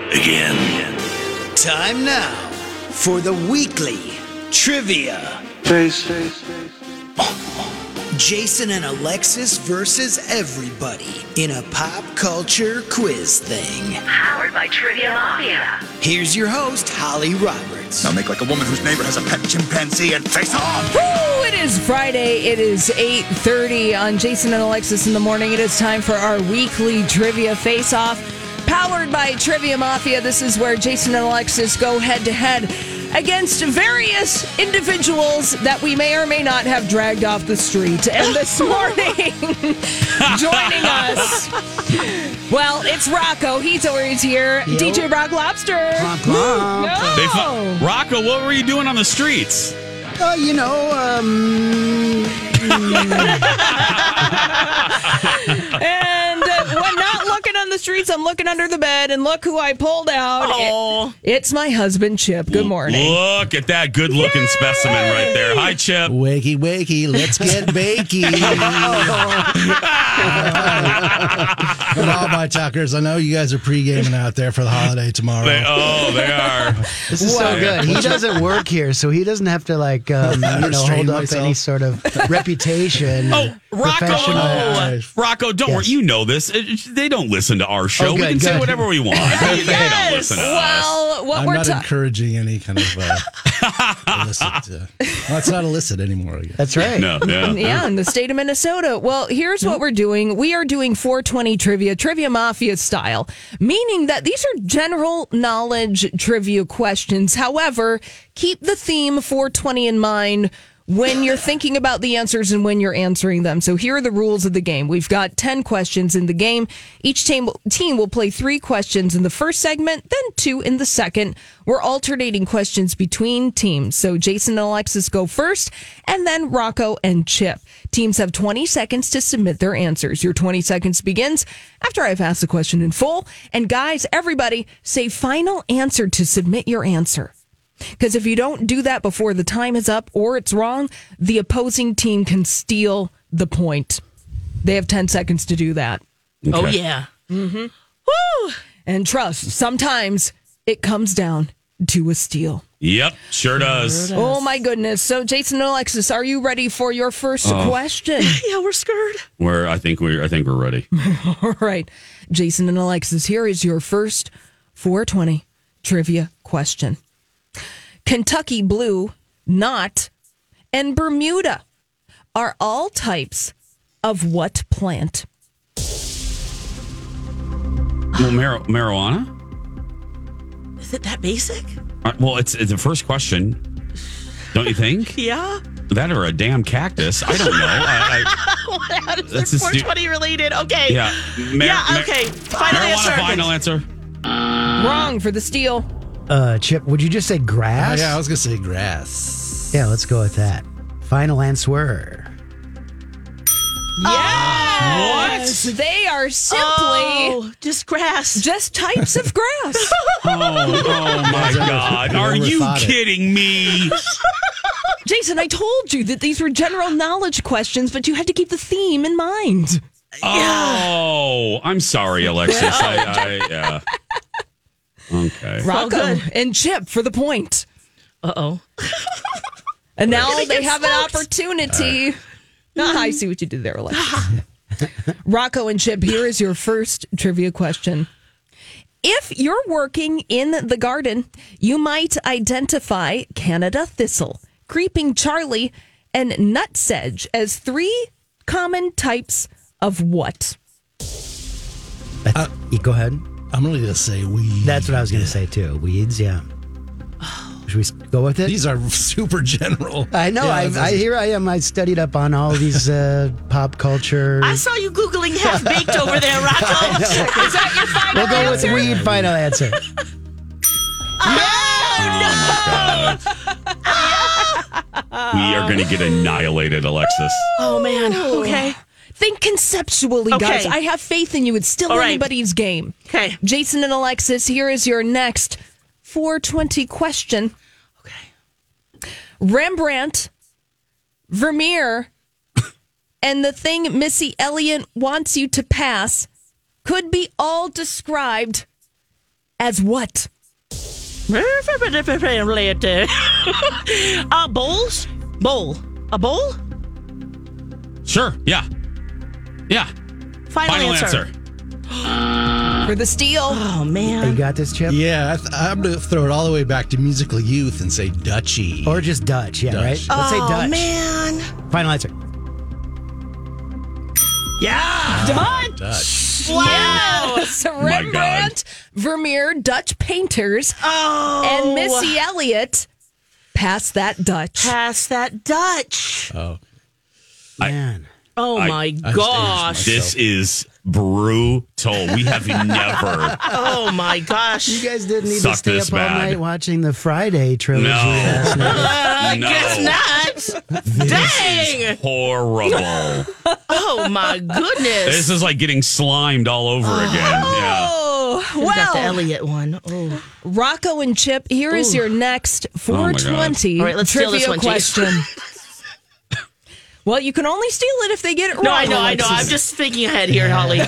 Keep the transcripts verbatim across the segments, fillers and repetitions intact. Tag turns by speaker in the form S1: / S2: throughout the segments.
S1: again.
S2: Time now for the weekly trivia.
S1: Face.
S2: Jason and Alexis versus everybody in a pop culture quiz thing.
S3: Powered by Trivia Mafia.
S2: Here's your host, Holly Roberts.
S4: Now make like a woman whose neighbor has a pet chimpanzee and face off.
S5: Woo! It is Friday. It is eight thirty on Jason and Alexis in the morning. It is time for our weekly trivia face-off. Powered by Trivia Mafia. This is where Jason and Alexis go head-to-head against various individuals that we may or may not have dragged off the street. And this morning, joining us, well, it's Rocco. He's always here. Yo. D J Rock Lobster.
S6: Clomp, clomp.
S5: No.
S6: They fu- Rocco, what were you doing on the streets?
S7: Uh, you know, um...
S5: and uh, when not looking on the streets, I'm looking under the bed, and look who I pulled out.
S8: Oh.
S5: It, it's my husband, Chip. Good morning.
S6: Look at that good-looking specimen right there. Hi, Chip.
S7: Wakey, wakey, let's get bakey. But all my talkers, I know you guys are pre-gaming out there for the holiday tomorrow.
S6: They, oh, they are.
S7: This is so good. He doesn't work here, so he doesn't have to, like, um, you know, hold up myself. any sort of reputation.
S6: Oh, Rocco.
S7: Oh,
S6: Rocco, don't
S7: yes.
S6: worry. You know this. They don't listen to our show.
S7: Oh, good,
S6: we can
S7: good.
S6: say whatever we want. They, they don't listen to us.
S5: Well, what
S7: I'm
S5: we're
S7: not
S5: ta-
S7: encouraging any kind of uh, illicit. Uh, well, it's not illicit anymore, I guess.
S8: That's right.
S6: No, yeah.
S5: Yeah, in the state of Minnesota. Well, here's what we're doing. We are doing four twenty trivia, Trivia Mafia style, meaning that these are general knowledge trivia questions. However, keep the theme four twenty in mind when you're thinking about the answers and when you're answering them. So here are the rules of the game. We've got ten questions in the game. Each team, team will play three questions in the first segment, then two in the second. We're alternating questions between teams. So Jason and Alexis go first, and then Rocco and Chip. Teams have twenty seconds to submit their answers. Your twenty seconds begins after I've asked the question in full. And guys, everybody, say final answer to submit your answer. Because if you don't do that before the time is up or it's wrong, the opposing team can steal the point. They have ten seconds to do that.
S8: Okay. Oh, yeah.
S5: Mm-hmm. Woo! And trust, sometimes it comes down to a steal.
S6: Yep, sure does.
S5: Oh, my goodness. So, Jason and Alexis, are you ready for your first
S6: Oh.
S5: question?
S8: Yeah, we're scared.
S6: We're, I think we're, I think we're ready.
S5: All right. Jason and Alexis, here is your first four twenty trivia question. Kentucky Blue, Knot, and Bermuda are all types of what plant?
S6: Well, mar- marijuana?
S8: Is it that basic?
S6: Uh, well, it's, it's the first question, don't you think?
S8: Yeah.
S6: That or a damn cactus? I don't know. I, I,
S8: How is
S6: That's
S8: it
S6: a stu-
S8: four twenty related? Okay.
S6: yeah. Mar-
S8: yeah,
S6: mar-
S8: okay. Final
S6: marijuana,
S8: answer.
S6: final answer.
S5: Wrong for the steal.
S7: Uh, Chip, would you just say grass?
S9: Oh, yeah, I was going to say grass.
S7: Yeah, let's go with that. Final answer.
S5: Yes. What? They are simply
S8: Oh, just grass.
S5: just types of grass.
S6: Oh, oh my God. Are
S7: Never
S6: you
S7: thought it.
S6: kidding me?
S5: Jason, I told you that these were general knowledge questions, but you had to keep the theme in mind.
S6: Oh, I'm sorry, Alexis. I, I, yeah. Okay.
S5: Rocco
S8: good.
S5: and Chip for the point.
S8: Uh-oh.
S5: And now
S8: Gonna
S5: they
S8: get
S5: have an
S8: smoked.
S5: opportunity. Ah, I see what you did there, Alexis. Rocco and Chip, here is your first trivia question. If you're working in the garden, you might identify Canada thistle, creeping Charlie, and nutsedge as three common types of what?
S7: Uh, go ahead.
S9: I'm really going to say weeds.
S7: That's what I was going to say, too. Weeds, yeah. Should we go with it?
S9: These are super general.
S7: I know.
S9: Yeah,
S7: I,
S9: this
S7: I
S9: is-
S7: here I am. I studied up on all these uh, pop culture.
S8: I saw you Googling half baked over there, Rocco.
S5: Is that your final
S7: We'll go with
S5: answer?
S7: weed. Final answer.
S6: Oh, my God. We are going to get annihilated, Alexis.
S8: Oh, man. Okay.
S5: Think conceptually,
S8: Okay.
S5: guys. I have faith in you. It's still
S8: All right.
S5: anybody's game.
S8: Okay.
S5: Jason and Alexis, here is your next four twenty question.
S8: Okay.
S5: Rembrandt, Vermeer, and the thing Missy Elliott wants you to pass could be all described as what?
S8: uh, bowls? Bowl. A bowl?
S6: Sure. Yeah. Yeah.
S8: Final,
S6: Final
S8: answer.
S6: answer.
S5: For the steal.
S8: Oh,
S7: You
S8: man.
S7: got this, Chip?
S9: Yeah, I th- I'm going to throw it all the way back to musical youth and say Dutchie.
S7: Or just Dutch, yeah,
S9: Dutch.
S7: right? Let's say
S8: Oh,
S7: Dutch.
S8: man.
S7: Final answer.
S5: Done.
S9: Dutch.
S8: Wow.
S5: So
S6: My God.
S5: Rembrandt, Vermeer, Dutch painters,
S8: Oh.
S5: and Missy Elliott passed that Dutch.
S8: Pass that Dutch.
S9: Oh.
S7: Man.
S8: Oh,
S6: I-
S8: my
S9: I
S8: gosh.
S6: This is brutal. We have never.
S8: Oh, my gosh.
S7: You guys didn't need
S6: Suck
S7: to stay
S6: this
S7: up all
S6: bad.
S7: night watching the Friday trilogy
S6: No.
S7: last night.
S8: I
S6: No.
S8: guess not. Dang.
S6: Horrible.
S8: Oh, my goodness.
S6: This is like getting slimed all over again. Yeah.
S5: Oh,
S8: Who's got the
S5: well,
S8: Elliott one? Oh.
S5: Rocco and Chip, here is your next four twenty
S8: All right, let's steal
S5: trivia
S8: this one, Chase.
S5: question. Well, you can only steal it if they get it wrong.
S8: No, I know, I know. I'm
S5: Alexis.
S8: just thinking ahead here, Holly.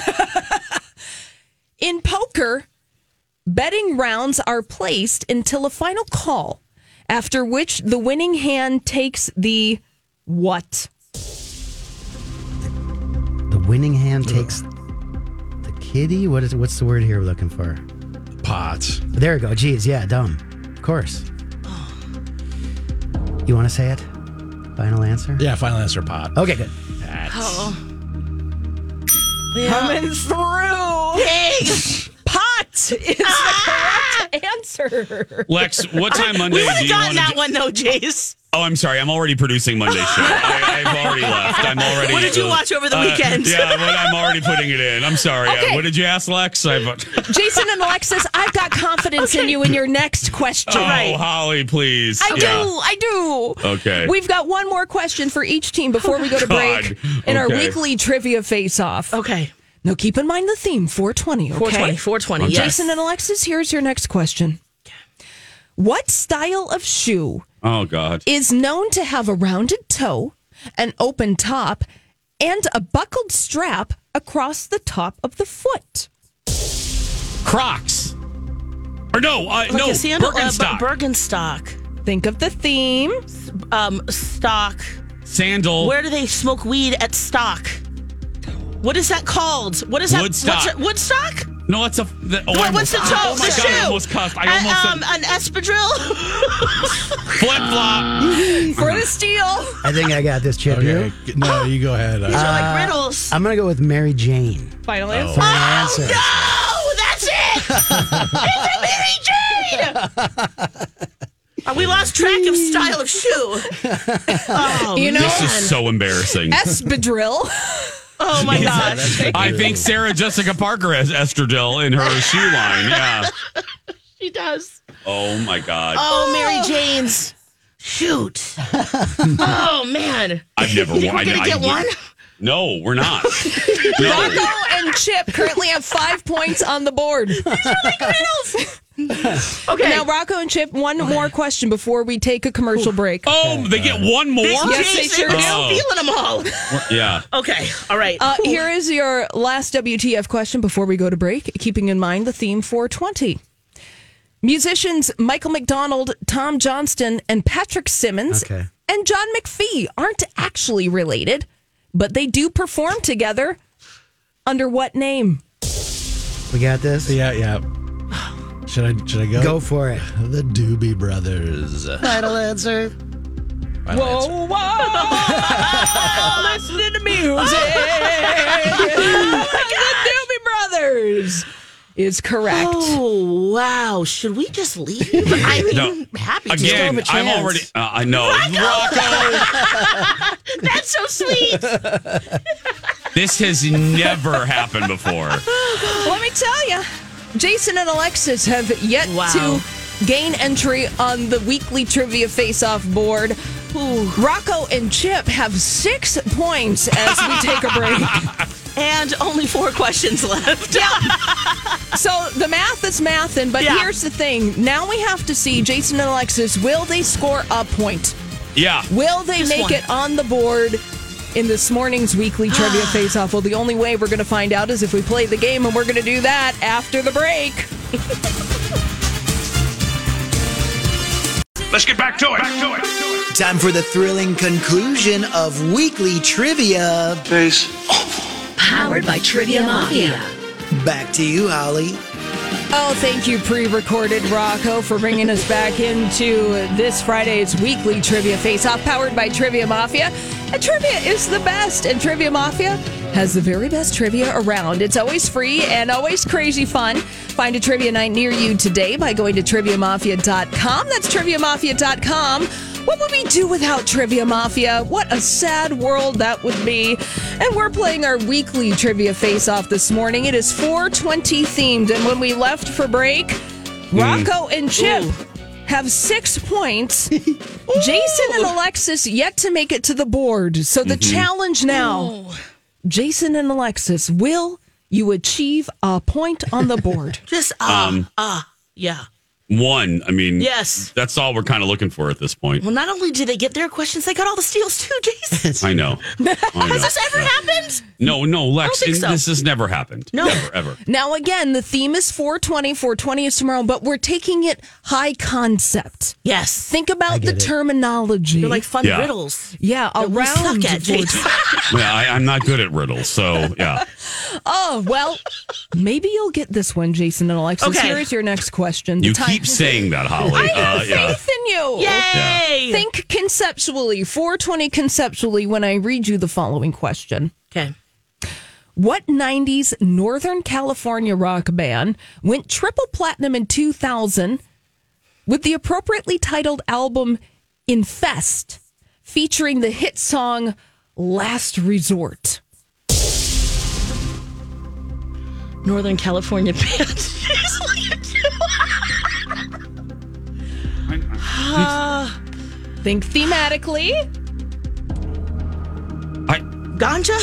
S5: In poker, betting rounds are placed until a final call, after which the winning hand takes the what?
S7: The winning hand takes the kitty? What is what's the word here we're looking for?
S9: Pot.
S7: There we go. Geez, yeah, dumb. Of course. You want to say it? Final answer?
S9: Yeah, final answer, pot.
S7: Okay, good.
S8: Oh.
S5: Coming through.
S8: Hey.
S5: Pot is the correct answer.
S6: Lex, what time Monday
S8: We would
S6: do
S8: have
S6: you
S8: gotten
S6: want
S8: that
S6: to do?
S8: one, though, Jace.
S6: Oh, I'm sorry. I'm already producing Monday's show. I, I've already left. I'm already.
S8: What did you watch over the
S6: Uh,
S8: weekend?
S6: Yeah, but I'm already putting it in. I'm sorry. Uh,
S5: Okay.
S6: what did you ask, Lex? I've, oh,
S5: Jason and Alexis, I've got confidence in you in your next question.
S8: Right.
S6: Holly, please.
S5: I do.
S6: Yeah.
S5: I do.
S6: Okay.
S5: We've got one more question for each team before we go to break
S6: God.
S5: in our
S6: Okay.
S5: weekly trivia face-off.
S8: Okay.
S5: Now, keep in mind the theme, four twenty, okay?
S8: four twenty. four twenty,
S6: Okay.
S8: yes.
S5: Jason and Alexis, here's your next question. What style of shoe
S6: Oh, God.
S5: is known to have a rounded toe, an open top, and a buckled strap across the top of the foot?
S6: Crocs. Or no, uh,
S8: Like
S6: no,
S8: a sandal, uh,
S6: Birkenstock.
S8: B- Birkenstock.
S5: Think of the theme.
S8: Um, stock.
S6: Sandal.
S8: Where do they smoke weed at stock? What is that called? What is that?
S6: Woodstock.
S8: What's it, Woodstock?
S6: No, it's a. The, oh, I
S8: What, what's the toe?
S6: almost- Oh, my
S8: the
S6: God.
S8: shoe?
S6: I almost cussed. I
S8: Uh,
S6: almost
S8: um, an espadrille.
S6: said flip flop.
S5: For the steal.
S7: I think I got this, Chip.
S9: Okay.
S7: You?
S9: No, you go ahead.
S8: These
S9: Uh,
S8: are like riddles.
S7: I'm going to go with Mary Jane.
S5: Final answer.
S7: Final answer.
S8: No, that's it. It's a Mary Jane. Uh, we lost track of style of shoe. Oh,
S5: You know-
S6: This is so embarrassing.
S5: Espadrille.
S8: oh my gosh.
S6: I think Sarah Jessica Parker has estradiol in her shoe line. Yeah.
S8: She does.
S6: Oh my God.
S8: Oh, Mary Jane's. Shoot. Oh, man.
S6: I've never
S8: We're
S6: worn.
S8: going to get one?
S6: No, we're not. No.
S5: Rocco and Chip currently have five points on the board.
S8: Okay.
S5: Now, Rocco and Chip, one more question before we take a commercial break.
S6: Oh, they get one more.
S5: Yes, they sure
S8: We're
S5: do.
S8: still feeling them all.
S6: Yeah.
S8: Okay. All right.
S5: Uh, here is your last W T F question before we go to break, keeping in mind the theme four twenty. Musicians Michael McDonald, Tom Johnston, and Patrick Simmons
S7: Okay.
S5: and John McPhee aren't actually related, but they do perform together. Under what name?
S7: We got this?
S9: yeah, yeah. Should I? Should I go?
S7: Go for it.
S9: The Doobie Brothers.
S7: Final answer.
S9: Final answer.
S5: whoa. Listen to music. The Doobie Brothers is correct.
S8: Oh, wow. Should we just leave? I mean,
S6: No.
S8: happy to.
S6: Again,
S7: have a
S6: I'm
S7: chance.
S6: already. Uh, I know. Rocco.
S8: That's so sweet.
S6: This has never happened before.
S5: Let me tell you, Jason and Alexis have yet
S8: Wow.
S5: to gain entry on the weekly trivia face-off board. Ooh. Rocco and Chip have six points as we take a break.
S8: And only four questions left.
S5: So the math is mathin', but
S8: Yeah.
S5: here's the thing. Now we have to see, Jason and Alexis, will they score a point?
S6: Yeah.
S5: Will they
S8: Just
S5: make
S8: one.
S5: it on the board in this morning's weekly trivia face-off? Well, the only way we're going to find out is if we play the game, and we're going to do that after the break.
S4: Let's get back to it. Back to it.
S2: Time for the thrilling conclusion of weekly trivia.
S4: Face.
S3: Powered by Trivia Mafia.
S2: Back to you, Holly.
S5: Oh, thank you, pre-recorded Rocco, for bringing us back into this Friday's weekly Trivia Face-Off, powered by Trivia Mafia. And trivia is the best, and Trivia Mafia has the very best trivia around. It's always free and always crazy fun. Find a trivia night near you today by going to trivia mafia dot com. That's trivia mafia dot com. What would we do without Trivia Mafia? What a sad world that would be. And we're playing our weekly Trivia Face-Off this morning. It is four twenty themed, and when we left for break, Rocco and Chip Ooh. have six points. Jason and Alexis yet to make it to the board. So the mm-hmm. challenge now, Ooh. Jason and Alexis, will you achieve a point on the board?
S8: Just, ah, uh, um, uh, yeah.
S6: One, I mean,
S8: yes,
S6: that's all we're kind of looking for at this point.
S8: Well, not only did they get their questions, they got all the steals too, Jason.
S6: I know. I know.
S8: Has this ever yeah. happened?
S6: No, no, Lex,
S8: I don't think so.
S6: This has never happened.
S8: No.
S6: Never, ever.
S5: Now, again, the theme is four twenty. four twenty is tomorrow, but we're taking it high concept.
S8: Yes.
S5: Think about the
S7: it.
S5: terminology.
S8: They're like fun
S6: yeah.
S8: riddles.
S5: Yeah,
S8: that
S5: around.
S8: We suck at, Jason.
S6: Yeah, I, I'm not good at riddles, so yeah.
S5: Oh, well, maybe you'll get this one, Jason and Alexis.
S8: Okay.
S5: Here is your next question. The
S6: You
S5: time-
S6: keep saying that, Holly.
S5: I have
S6: uh, yeah.
S5: faith in you.
S8: Yay!
S6: Yeah.
S5: Think conceptually, four twenty conceptually, when I read you the following question.
S8: Okay.
S5: What nineties Northern California rock band went triple platinum in two thousand with the appropriately titled album Infest, featuring the hit song Last Resort?
S8: Northern California band. uh,
S5: Think thematically.
S6: I,
S8: Ganja?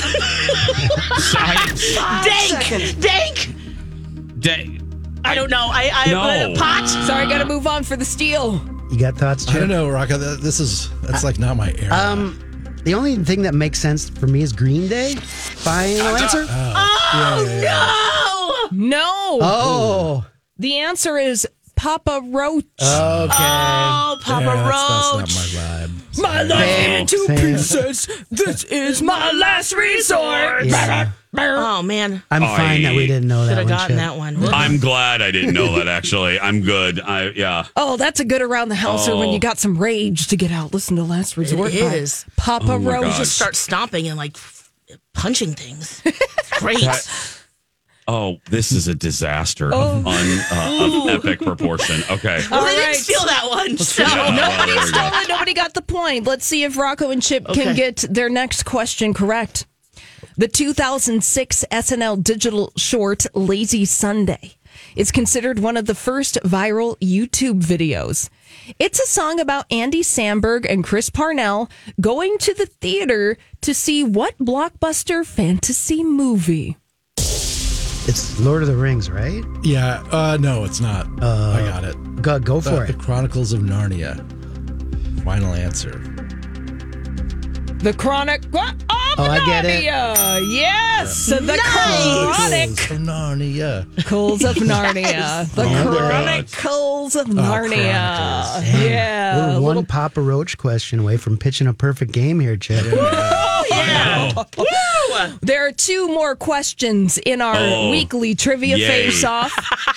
S6: I,
S8: Dank! Dank!
S6: Dank!
S8: I don't know. I, I
S6: No.
S8: uh, pot.
S5: Sorry, got to move on for the steal.
S7: You got thoughts, Chip?
S9: I don't know, Rocco. th- This is that's like not my era.
S7: Um, the only thing that makes sense for me is Green Day. Final answer?
S8: Oh,
S9: yeah, yeah,
S8: no!
S5: No.
S7: Oh.
S5: The answer is Papa Roach.
S7: Okay.
S8: Oh, Papa
S9: yeah,
S8: Roach.
S9: that's, that's not my vibe.
S5: My life
S7: Same,
S5: in two
S7: same.
S5: pieces. This is my last resort.
S7: Yeah.
S8: Oh, man.
S7: I'm
S6: I
S7: fine that we didn't know
S8: Should
S7: that
S8: have
S7: one.
S8: gotten
S7: Chip.
S8: that one.
S6: I'm glad I didn't know that, actually. I'm good. I Yeah.
S5: Oh, that's a good around the house or when
S6: Oh.
S5: you got some rage to get out. Listen to Last Resort.
S8: It
S5: by
S8: is.
S5: Papa
S6: Oh, my
S5: Roach.
S6: God.
S8: Just start stomping and like punching things. It's great.
S6: That- Oh, this is a disaster of, un, uh, of epic proportion. Okay.
S8: well, they
S5: All
S8: didn't
S5: right.
S8: steal that one. So.
S6: Yeah, well,
S5: Nobody
S6: there we
S5: stole
S6: go.
S5: it. Nobody got the point. Let's see if Rocco and Chip can
S8: Okay.
S5: get their next question correct. The two thousand six S N L digital short, Lazy Sunday, is considered one of the first viral YouTube videos. It's a song about Andy Samberg and Chris Parnell going to the theater to see what blockbuster fantasy movie?
S7: It's Lord of the Rings, right?
S9: Yeah, uh, no, it's not.
S7: Uh,
S9: I got it.
S7: Go, go for
S9: Uh,
S7: it.
S9: The Chronicles of Narnia. Final answer.
S5: The Chronic of
S7: Oh, I get it.
S5: Narnia. Yes, the Chronic.
S9: Chronicles of Narnia.
S5: Chronicles of Narnia. The
S6: Oh, my God.
S5: Chronicles of Narnia.
S9: Chronicles.
S5: Yeah.
S7: We're
S5: a
S7: one
S5: little-
S7: Papa Roach question away from pitching a perfect game here, Chip.
S8: Oh, yeah. Woo!
S5: There are two more questions in our
S6: Oh,
S5: weekly trivia
S6: yay.
S5: face-off.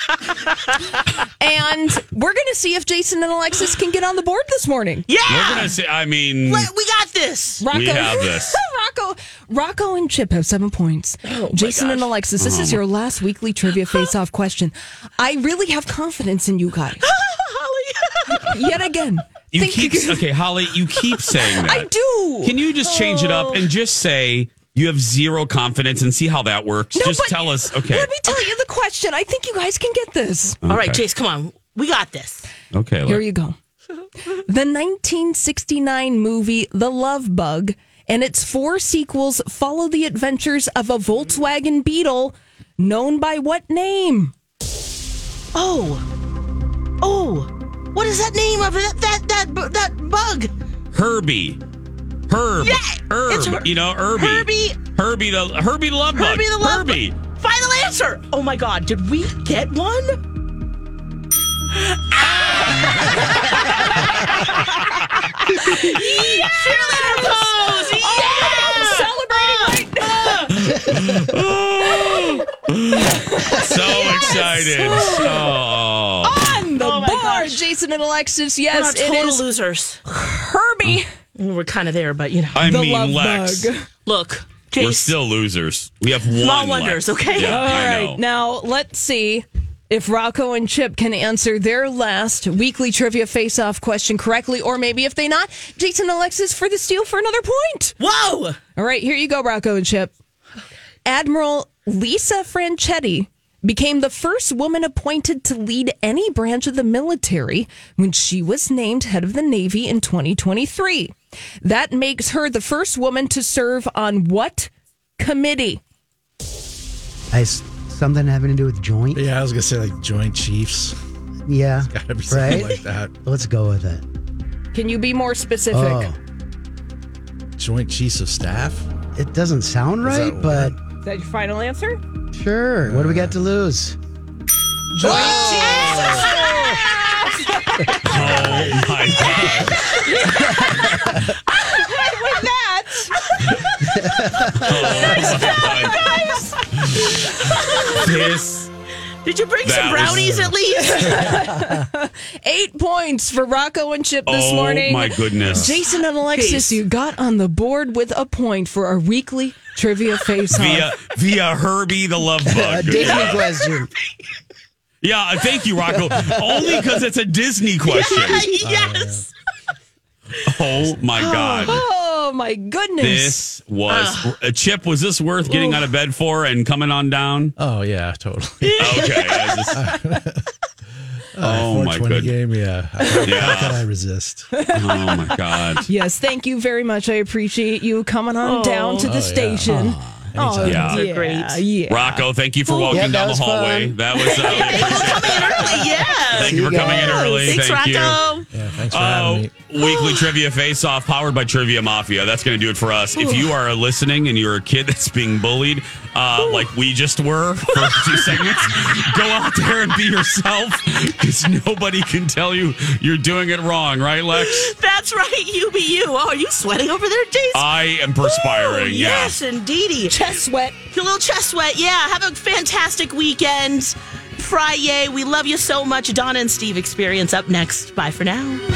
S5: And we're going to see if Jason and Alexis can get on the board this morning.
S8: Yeah.
S6: We're going to say, I mean,
S8: Let- we got this.
S5: Rocco,
S6: we have this.
S5: Rocco, Rocco and Chip have seven points. Jason and Alexis, this is your last weekly trivia face-off question. I really have confidence in you guys.
S8: Holly.
S5: Yet again.
S6: You
S5: Think
S6: keep,
S5: you-
S6: okay, Holly, you keep saying that.
S5: I do.
S6: Can you just change it up and just say you have zero confidence and see how that works?
S5: No,
S6: just
S5: but
S6: tell us, okay.
S5: Let me tell you the question. I think you guys can get this.
S8: All right,
S6: Okay.
S8: Jace, come on. We got this.
S6: Okay,
S5: Here
S6: look.
S5: you go. The nineteen sixty-nine movie The Love Bug and its four sequels follow the adventures of a Volkswagen Beetle known by what name?
S8: Oh. Oh. What is that name of it? That that that, that bug?
S6: Herbie. Herb.
S8: Yeah,
S6: Herb.
S8: it's Her-
S6: you know, Herbie.
S8: Herbie.
S6: Herbie the Herbie the Love Bug.
S8: Herbie the Love
S6: Herbie.
S8: Bug. Final answer. Oh my God. Did we get one? Cheerleader pose. Yeah.
S5: Celebrating right
S6: So excited. Oh.
S5: on the
S8: Oh my
S5: board.
S8: gosh.
S5: Jason and Alexis.
S8: We're
S5: Yes,
S8: not
S5: it
S8: total
S5: is
S8: losers.
S5: Herbie.
S8: We're kind of there, but you know.
S6: I
S5: the
S6: mean,
S5: love
S6: Lex.
S5: bug.
S8: Look,
S6: We're
S8: Jace,
S6: still losers. We have one.
S8: Small
S6: left.
S8: wonders, okay?
S6: Yeah,
S5: All
S6: I
S5: right,
S6: know.
S5: now let's see if Rocco and Chip can answer their last weekly trivia face-off question correctly, or maybe if they not, Jason and Alexis for the steal for another point.
S8: Whoa!
S5: All right, here you go, Rocco and Chip. Admiral Lisa Franchetti became the first woman appointed to lead any branch of the military when she was named head of the Navy in twenty twenty-three. That makes her the first woman to serve on what committee?
S7: I, something having to do with joint?
S9: Yeah, I was gonna say like Joint Chiefs.
S7: Yeah.
S9: Gotta be something
S7: right?
S9: like that.
S7: Let's go with it.
S5: Can you be more specific?
S7: Oh,
S9: Joint Chiefs of Staff.
S7: it doesn't sound
S9: Is
S7: right,
S9: that
S7: but
S5: Is that your final answer?
S7: sure. What do we got to lose?
S6: Oh my God.
S5: With that,
S6: This.
S8: Did you bring
S6: That
S8: some
S6: was-
S8: brownies at least?
S5: eight points for Rocco and Chip this
S6: Oh
S5: morning.
S6: my goodness.
S5: Jason and Alexis,
S8: Peace.
S5: you got on the board with a point for our weekly trivia face-off.
S6: Via via Herbie the Love
S7: A
S6: Bug.
S7: Disney
S6: Yeah,
S7: question.
S6: yeah uh, thank you, Rocco. Only because it's a Disney question.
S8: Yes.
S6: Oh my God.
S5: Oh my goodness!
S6: This was a Chip. Was this worth getting out of bed for and coming on down?
S9: Oh yeah, totally.
S6: Okay. I was just- oh my
S9: four twenty
S6: goodness.
S9: game. Yeah. How, how
S6: Yeah.
S9: can I resist?
S6: Oh my God.
S5: Yes, thank you very much. I appreciate you coming on
S8: Oh.
S5: down to the
S9: Oh, yeah.
S5: station. Oh,
S6: Yeah.
S5: yeah,
S8: Great.
S5: yeah.
S6: Rocco, thank you for walking
S7: Yeah, that
S6: down the
S7: was
S6: hallway.
S7: fun.
S6: That was. Uh, we appreciate it.
S8: Early, yeah.
S6: Thank you for
S7: you
S6: coming in
S7: guys.
S6: early.
S8: Thanks,
S6: Thank you.
S8: Rocco.
S9: Yeah. Thanks for
S6: Oh,
S9: having me.
S6: weekly trivia face off powered by Trivia Mafia. That's going to do it for us. If you are listening and you're a kid that's being bullied, uh, like we just were for a few segments, go out there and be yourself because nobody can tell you you're doing it wrong, right, Lex?
S8: That's right. You be you. Oh, are you sweating over there, Jason?
S6: I am perspiring.
S8: Ooh,
S6: Yeah.
S8: Yes, indeedy.
S5: Chest sweat.
S8: Your little chest sweat. Yeah. Have a fantastic weekend. Friday. We love you so much. Donna and Steve Experience up next. Bye for now.